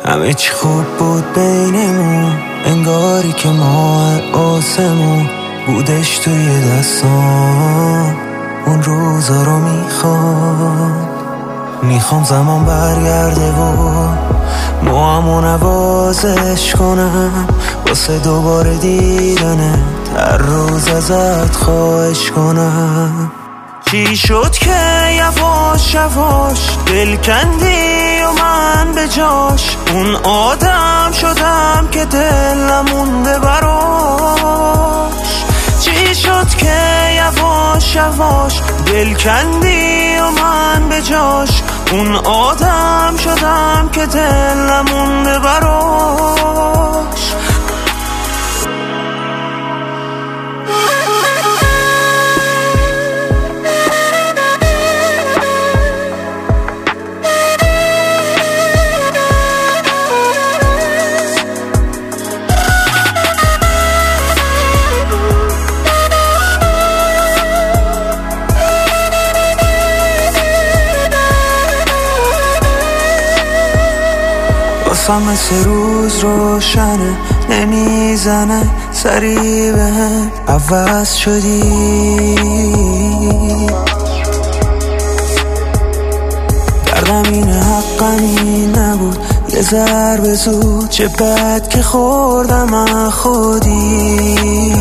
همه چی خوب بود بینمون، انگاری که ماه آسمون بودش توی دستان. اون روزا رو میخوام زمان برگرده و موامو نوازش کنم واسه دوباره دیدنت، هر روز ازت خواهش کنم. چی شد که یواش یواش دل کندی و من به جاش، اون آدم شدم که دل نمونده براش. چی شد که یواش یواش دل کندی و من به جاش، اون آدم شدم که دل نمونده براش. واسم مثل روز روشنه، نمیزنه سری بهم، عوض شدی. دردم اینه حقم این نبود، یه ضربه زود، چه بد که خوردم از خودی.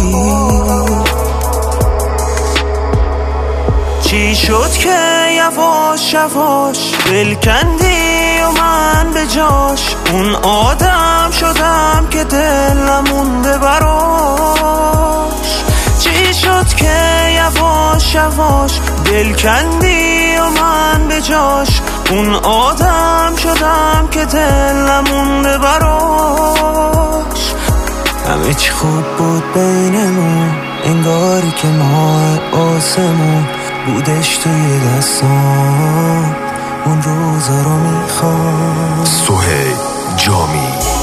چی شد که یواش یواش دل کندی و من به جاش، اون آدم شدم که دل نمونده براش. چی شد که یواش یواش دل کندی و من به جاش، اون آدم شدم که دل نمونده براش. همه چی خوب بود بینمون، انگاری که ماه آسمون بودش توی دستان. اون روزا رو میخوام. سهیل جامی.